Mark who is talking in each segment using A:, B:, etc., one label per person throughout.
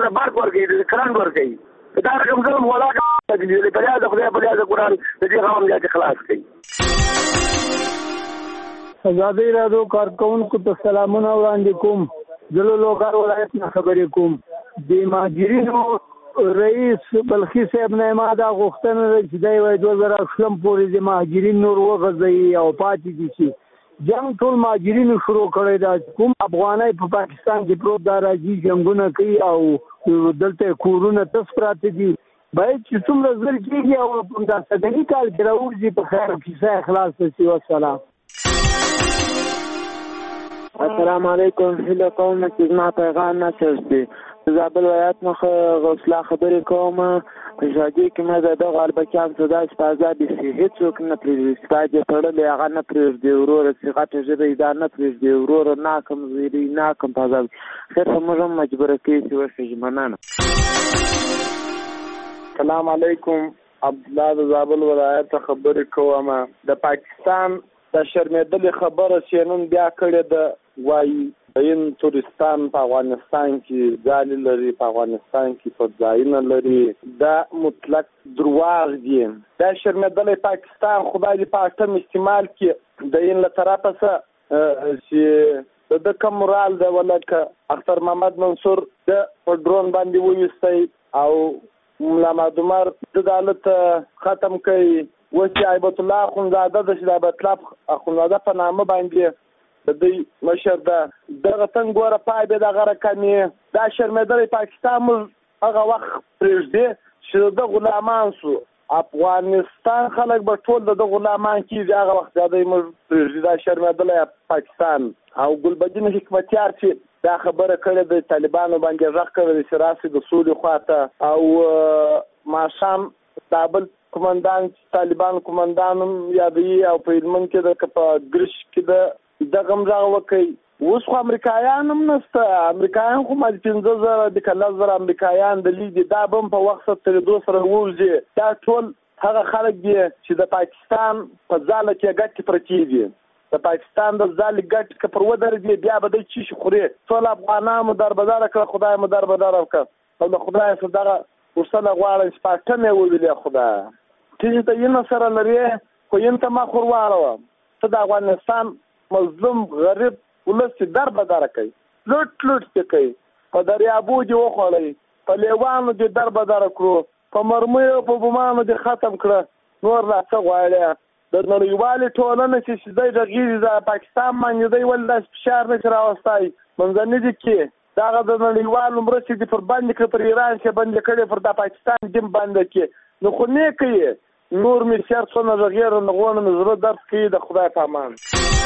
A: ته برق ورکوي کرنټ ورکوي دا رقم ظلم ولا کوي په یاد خدای په یاد قرآن د دې غوام یاد خلاص کوي.
B: ازادي راډیو کارکونکو ته سلامونه وړاندې کوم. زه له لوګر ولایت نه خبرې کوم. د مهاجرینو رئیس بلخي صاحب نه ما دا غوښتنه ده چې دی وایي 2008 پورې د مهاجرین نور وغځوي او پاتې دي شي. جنګ ټول مهاجرینو شروع کړی دا کوم افغانۍ په پاکستان کې پروت دا راځي جنګونه کوي او دلته کورونه تس پراته دي باید چې څومره زر کېږي او دا صدقي کال کې راوځي په خیر کیسه اخلاص شي. والسلام.
C: السلام علیکم. هیله کوم چې زما پیغام نشي. زابل ولایت مخه غوسلا خبرې کوم. په ژوندي کې مې د دغه اربکیان څه داسې په ازادي شي هېڅوک نه پرېږدي ستا دې تړلی هغه نه پرېږدي وروره چې غټه ژبه یې دا نه پرېږدي وروره ناکم زیري ناکم په ازادي خیر خو موږ هم مجبوره کوي چې وښېږي. مننه.
D: السلام علیکم. عبدالله د زابل ولایت خبرې کوم. د پاکستان د شرمېدلې خبره چې نن بیا کړې ده وایي این تورستان په افغانستان کې ځای لري په افغانستان کې په ځایونه لري دا مطلق درواغ دي. دا شرمېدلې پاکستان خدای دې په اټم استعمال کې د این له طرفه څه چې د کوم مورال ده ولکه اختر محمد منصور د په ډرون باندې وویستی او ملا محمد عمر د دولت ختم کوي. اوس چې هیبت الله اخندزاده د چې د هیبت الله اخندزاده په نامه باندې د دوی مشر ده دغه څنګه ګوره پای به دغه رقمې دا شرمېدلې پاکستان موږ هغه وخت پرېږدي چې د غلامان سو افغانستان خلک به ټول د غلامان کېږي هغه وخت دا دوی موږ پرېږدي دا شرمېدلې پاکستان. او ګلبدین حکمتیار چې دا خبره کړې د طالبانو باندې غږ کړی چې راسي د سولې خواته او ماښام کابل قومندان طالبان قومندان یادوي او په هلمند کې د په ګرش کې د دغه مزاغ وکي. اوس خو امریکایان هم نشته. امریکایان خو مال 15,000 د 10,000 امریکایان د لیدي دا بم په وخت سره دوه سره ووځي. دا ټول هغه خلک دي چې د پاکستان په ځاله کې ګټ پرتی دي. د پاکستان د ځاله ګټ ک پر ودر دي بیا به د چی خوري ټول افغانانو دربدار کړ خدای مو دربدار وکړ او د خدای صدقه ورسره غواړي چې پاکستان ویلې خدای چې ته یې سره لري خو یې ته ما خورواړو ته د افغانستان مظلوم غریب ولس دربدار کوي لټ کوي په دریابو دی وخړی په لیوانو دی دربدار کړو په مرمیو په بمانو دی ختم کړ نور لا څه غواړي د نړیوالې ټولنې چې د غیر د پاکستان باندې دی ول د فشار نه راوستای منځنی دي کې دا د نړیوالو مرستې دی پر باندې کړ پر ایران کې باندې کړي پر د پاکستان دیم باندې کې نو خو نه کوي نور می شر څونه غیر نه غوونه زړه درس کوي د خدای په امان.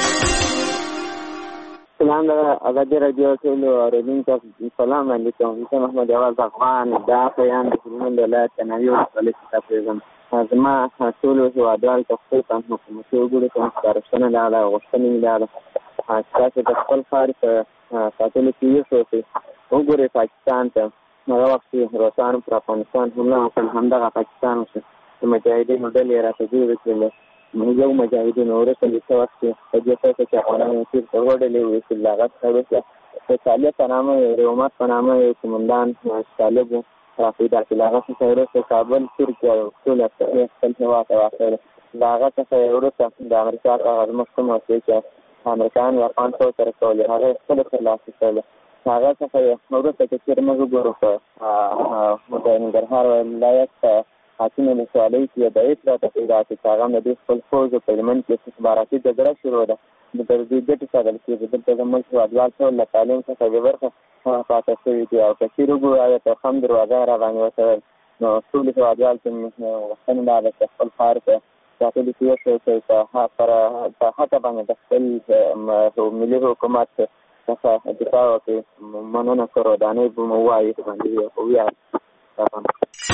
C: سلام ازادي راډیو ټول اوریدونکو سلام علیکم. زه محمد اول افغان دا پیغام د هلمند ولایت تنویو ولایت ته پیغام زما ټول هیوادوال ته خپل حکومت وګړي ته سپارښتنه ده غوښتنه مې ده چې د خپل ښار په ساتلو کې یو څه وګوري پاکستان ته هغه وخت روسانو پر افغانستان حمله وکړه همدغه پاکستان چې مجاهدینو ډلې راته جوړې کړلې یو مجاهدینو وروسته د څه وخت په دې توګه چې افغانانو چېرته وډلې وې چې له هغه څخه وروسته د طالب په نامه د عمر په نامه یو قومندان طالب و را پیدا کړي له هغه څخه وروسته کابل تیر کړي او ټول خپل هېواد ته واخیستل. له هغه څخه وروسته د امریکا هغه زموږ کوم وسیلې چې امریکایان او افغان سره کولې هغه خپله ترلاسه کړله. هغه څخه وروسته چې چېرې موږ وګورو په د ننګرهار ولایت په حاکم ولسوالۍ کې د اطلاعاتو پیدا چې هغه د دې خپل فوج په هلمند کې استخباراتي جګړه شروع ده د دې ګټې ساتل کېږي. دلته زموږ هېوادوال ټول له تعلیم څخه بې برخه پاته شوي دي او که چېرې وګورو آیا په خم دروازه را باندې وتړل نو ټول هېوادوال ته غوښتنه دا ده چې خپل ښار په ساتلو کې وشوي په حقه باندې د خپل ملي حکومت څخه دفاع وکړي. مننه کورودانۍ به مو ووایي باندې وویاړ.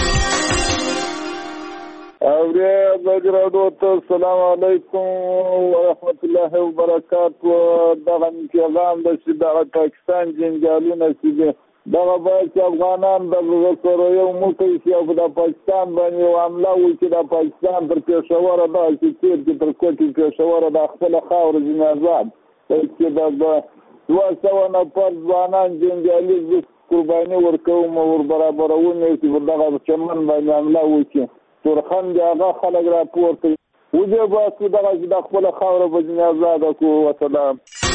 D: السلام علیکم ورحمت الله وبرکاتو. دغه پیغام د چې دغه پاکستان جنجالونه چې دغه باید چې افغانان دغه سره یو موټی شي او د پاکستان باندې یو حمله وکړي د پاکستان پر پېښوره ده چې چېرته پر کوټې پېښوره د خپله خاوره ځینې آزاد چې د 200 نفر ځوانان جنجالي
E: قرباني ورکوم ور برابرونه چې دغه چمن باندې عمله وکړي تورخان دی هغه خلک راپورته وجه باسو دغه د خپل خاوره باندې آزاد کو وسلام.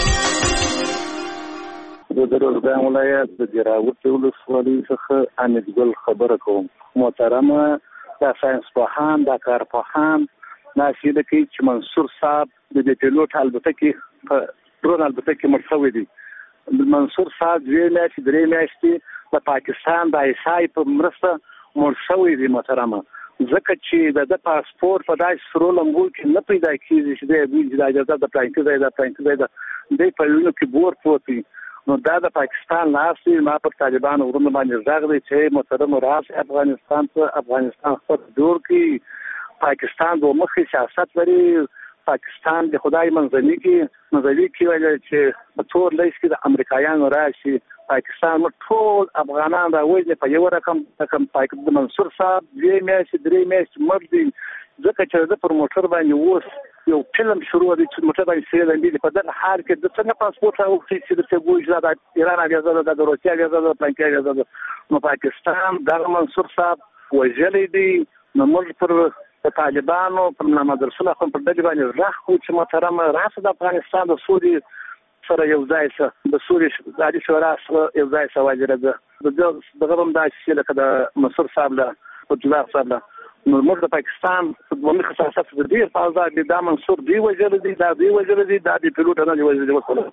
F: د روزګان ولایت د جراوت ولسوالۍ څخه حمید ګل خبره کوم. محترمه د ساينس پوهان د کارپوهان ناشید کوي چې منصور صاحب د پیلوټ البتکې ډرون البتکې مړ شوی دی. منصور صاحب 2 میاشتې 3 میاشتې د پاکستان د ایسای په مرسته مړ شوی دی. محترمه ځکه چې د پاسپورت په داسې سرو لمبو کې نه پیدا کېږي چې د اجازه د پلانکې ځای د په وینو کې بور پروت وي. نو دا د پاکستان ناسي ما پر طالبانو ورونه باندې ځاغ دی چې محترم راس افغانستان خپل جوړ کړي. پاکستان د مخې سیاست لري. پاکستان د خدای منځني کې ویل چې په تور لیست کې د امریکایانو راشي. پاکستان ټول افغانان راوځي په یو رقم د منصور صاحب 2 میاشتې 3 میاشتې مړ دي ځکه چې د پر موټر باندې اوس یو فلم شروع دی چې موټر باندې سیل په دغه حال کې د څنګه پاسپورت راوړي چې د څنګه د ایران اجازه ده د روسیا اجازه ده پلانکې اجازه ده. نو پاکستان د منصور صاحب وژلې دي. نو موږ پر طالبانو پر محمد رسول الله په دغه باندې راخو چې محترمه راس د افغانستان د سوري سره یو ځای سره د سوري د شورا سره یو ځای سره واجره ده دغه هم دا چې لکه د منصور صاحب له جواب صاحب له نو موږ د پاکستان فوتبالي خصاصت د ډیر فاضل دي د منصور دی وجره دي د پیلوټ نه دی وجره وکړه.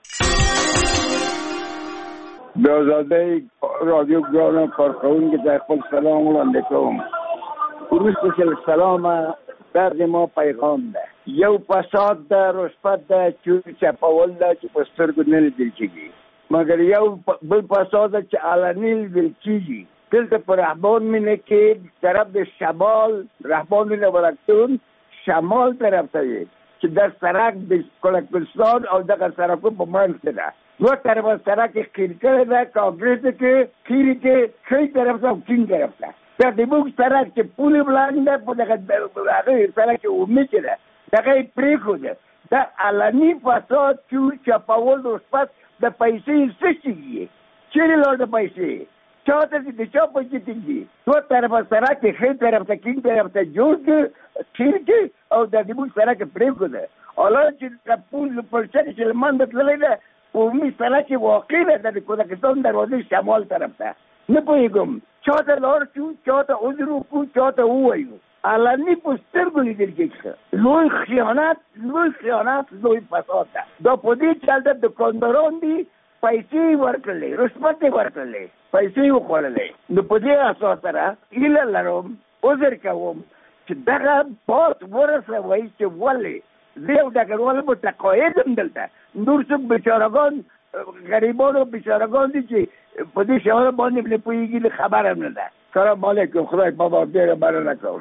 E: د آزادۍ رادیو ګران کارکونکو ته خپل سلام وړاندې کوم. وروسته سلام درد ما پیغام ده. یو فساد ده، رشوت ده، چپاول ده چې په سترګو نه لیدل کېږي، مګر یو بل فساد ده چې علني لیدل کېږي. دلته په رهبان مینه کې طرف د شمال رهبان مینه ورکتون شمال طرف ته وي چې در سرک د کلکستان او دغه سرکو په منځ کې ده. دو طرف سرک خیر کړی ده، کانګریس کې خیر کې ښی طرف ته او کیڼ طرف ته. دا د موږ سرک چې پولې ولاړ ده په دغه سرک کې عمومي کې ده دغه یې پرېښوده. دا علني فساد چپاول رشوت د پیسې څه شي چیرې لاړ د پیسې چاته چې د چا پیسې تېږي. دو طرفه سرک ښی طرف ته کیڼ طرف ته جوړ کړي خیر کې او د موږ سرک یې پرېښوده. حالا چې پول پر سر چې لمانځه تللی ده په عمومي سرک کې واقع ده د کودکستان دروازې شمال طرف ته. نه پوهېږم چاته لاړ شو، چاته عذر وکړو، چاته ووایو. علني په سترګو لیدل کېږي. لوی خیانت لوی فساد ده. دا په دې چلته دکانداران دي پیسې ورکړلې، رشوت یې ورکړلې، پیسې یې وخوړلې. نو په دې اساس سره هیله لرم، عذر کوم چې دغه باس ورسوئ چې ولې زه یو ډګروال متقاعد یم دلته. نور څوک بیچارهګان غریبانو بیچارهګان دي چې په دې شوال باندې نه پوهېږي، خبر هم نه ده. سلام علیکم، خدای بابا ډېره مننه کوم.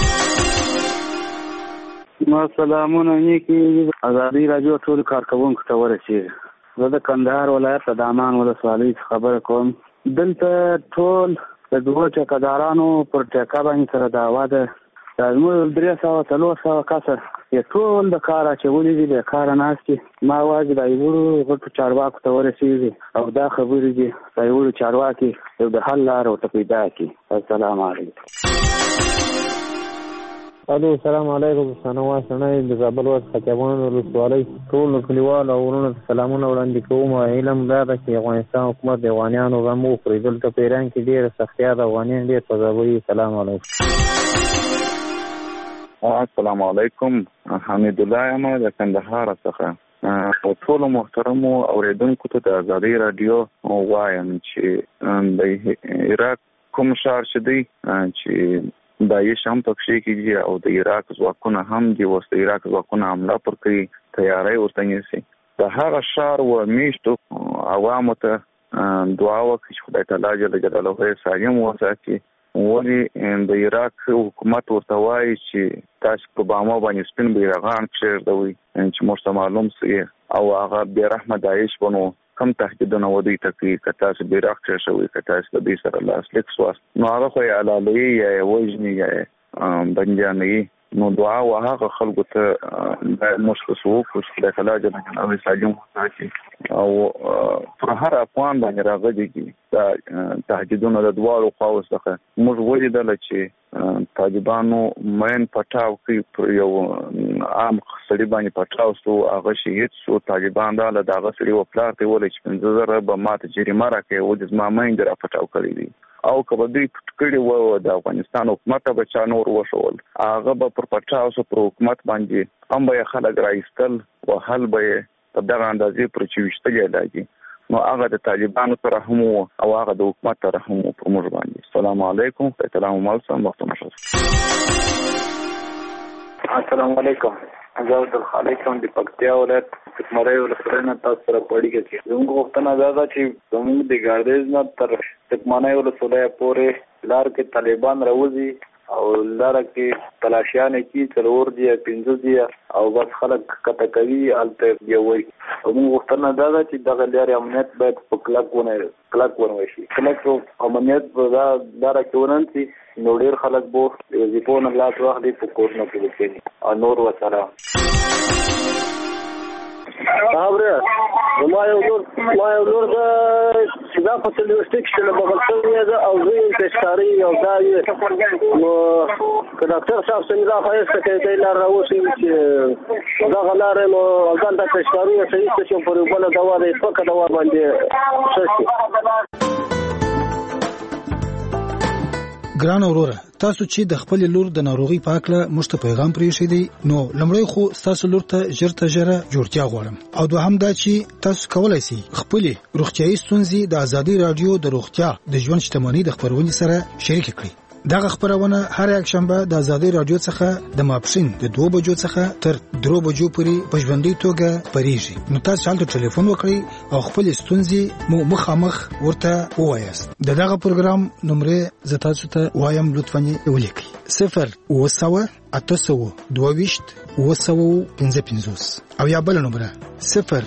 F: ما سلامونه نیکي ازادي راډیو ټول کارکوونکو ته ورسېږي. زه د کندهار ولایت د دامان ولسوالۍ خبره کوم. دلته ټول د 2 ټیکهدارانو پر ټیکه باندې سره دعوا ده. زموږ 300-400 کسه یې ټول د کار اچولي دي، د کاره ناست دي. ما واجب د یوړو غټو چارواکو ته ورسېږي او دا خبرې دي د یوړو چارواکي یو د حل لاره ورته پیدا کړي. السلام علیکم.
G: الو السلام علیکم. سنوات سنای د زابل ولایت خطیبان ولسوالۍ ټول کلیوال او ورونو ته سلامونه وړاندې کوم. علم دا ده چې افغانستان حکومت د افغانانو غم وخوري. دلته په ایران کې ډېره سختیا ده، افغانان ډېر تذابوي. سلام علیکم.
H: السلام علیکم. حمید الله یم د کندهار څخه. ټول محترمو اوریدونکو ته د ازادۍ راډیو وایم چې د عراق کوم ښار چې دی چې داعش هم پکښې کېږي او د عراق ځواکونه هم دي، اوس د عراق ځواکونه حمله پر کوي، تیاری ورته نیسي. د هغه ښار و میشتو عوامو ته دعا وکړي چې خدای تعالی جل جلاله یې سالم وساتي. ولې د عراق حکومت ورته وایي چې تاسو په باما باندې سپین بیرغان کښېږدوئ چې موږ ته معلوم سي او هغه بې رحمه داعش بنو کم تهدیدونه ودوی ته کوي که تاسو بیرغ کښېښوئ، که تاسو د دوی سره لاسلیک سواست نو هغه خو یې حلالوي یا یې وژني یا یې بندیانوي. نو دعا وهغه خلکو ته د مشخصو کوشش د کلاج نه او ساجم وساتي او پر هر افغان باندې راغلي دا تهدیدونه د دوالو خواو څخه موږ ولیدل چې طالبانو مین پټاو کوي یو عام سړي باندې پټاو سو هغه شهید سو طالبان دا له دغه سړي وپلار ته ولې چې 15000 به ماته جریمه راکړي او د زمامین در پټاو کړی دي او کله دوی کړي وو د افغانستان حکومت به چا نور وشول هغه به پر پټاو سو پر حکومت باندې هم به خلک راایستل او حل به په دغه اندازې پر چويشتګي لاګي نو هغه د طالبانو سره هم او هغه د حکومت سره هم په موږ باندې السلام علیکم سلام علیکم وخت مشه
I: السلام علیکم عبد الخالق هم د پکتیا ولایت تکمرای ولسوالۍ تاسو سره پوښتنه کوي زموږ وختونه دا چې زموږ د ګاردیز نه تر تکمرای ولسوالۍ پورې لار کې طالبان راوځي او لار کې تلاشیان کی څلور دی 15 دی او بس خلک کته کوي الته دی وای موږ وختونه دا چې دغه لارې امنیت باید په کلک ونه شي کلک امنیت دا لار کې وننسي نو ډیر خلک بو وظیفون الله تعالی دې په کور نه کوي او نور وسره
J: ما یو لور د دا په تلويستیک چې له بغل څخه ده او زه یې تشکاری یو دا یې نو ډاکټر صاحب څنګه فایسته کوي دا راوځي چې دا غلاره نو ځان د تشکاری صحیح څه په بل دوا ده په دوا باندې څه
K: ګران اوروره تاسو چې د خپل لور د ناروغي په اړه مشته پیغام پریښی دی نو لمړی خو تاسو لور ته ژرته جوړتیا غواړم او دوهم دا چې تاسو کولای شئ خپل روغتيایي ستونزې د ازادي رادیو د روغتیا د ژوند شتمنۍ د خبرونې سره شریک کړئ دغه خبرونه هر یک شنبه د ازادي رادیو څخه د ماپښین د 2 بجو څخه تر 3 بجو پورې په ژوندۍ توګه پریږي نو تاسو حالت ټلیفون وکړئ او خپل ستونزې مو مخامخ ورته ووایاست دغه پروګرام نمبر ز تاسو ته وایم لطفاً ولیکئ 0 800 22 255 او یا بل نمبر 0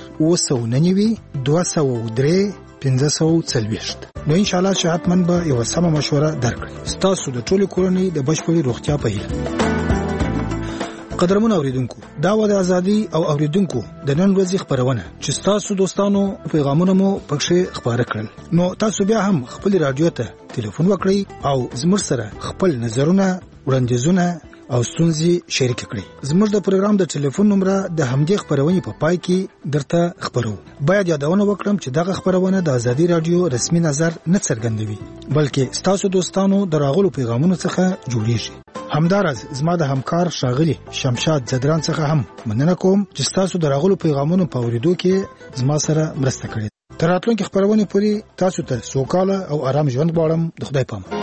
K: 203 540 نو ان شاء الله چې حتمن به یو سمه مشوره درکړي تاسو د ټولو کورنۍ د بشپړي روغتیا په هیله قدرمن اوریدونکو دا و د ازادي او اوریدونکو د نن ورځې خبرونه چې تاسو دوستانو پیغامونه مو پکښې خبره کړل نو تاسو بیا هم خپل رادیو ته ټلیفون وکړئ او زموږ سره خپل نظرونه وړاندیزونه او ستونزې شریک کړئ زموږ د پروګرام د ټلیفون نمبر د همدې خبرونې په پای کې درته خبرو باید یادونه وکړم چې دغه خبرونه د ازادي رادیو رسمي نظر نه څرګندوي بلکې تاسو دوستانو دراغلو پیغامونو څخه جوړیږي همدارز زما د همکار شاغلی شمشاد زدران څخه هم مننه کوم چې تاسو دراغلو پیغامونو په اوریدو کې زما سره مرسته کړې تر راتلونکي خبرونه پورې تاسو ته سوکاله او آرام ژوند غواړم د خدای پامه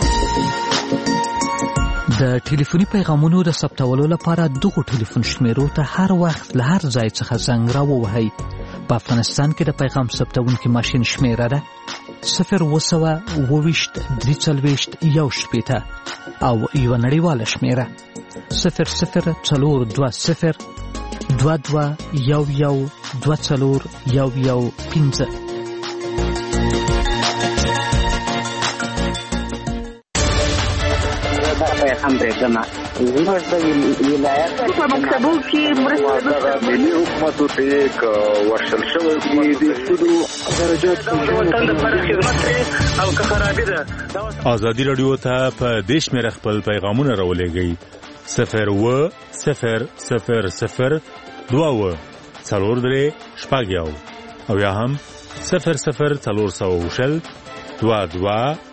L: د ټلیفوني پیغامونو د ثبتولو لپاره دغه ټلیفون شمیرو ته هر وخت له هر ځای څخه زنګ راووهئ په افغانستان کې د پیغام ثبتونکي ماشین شمیره ده 0 3 شپېته او یو نړیواله شمیره 002022112415
C: هم برېښنا زموږ د ولایت
M: په مکتبو کې مرسته
D: ملي حکومتو ته یک ورشل شوی د سودو درجات او که خرابې ده
N: ازادي رادیو ته په دیش مې خپل پیغامونه راولېږئ 0200022 او یا هم 00400 22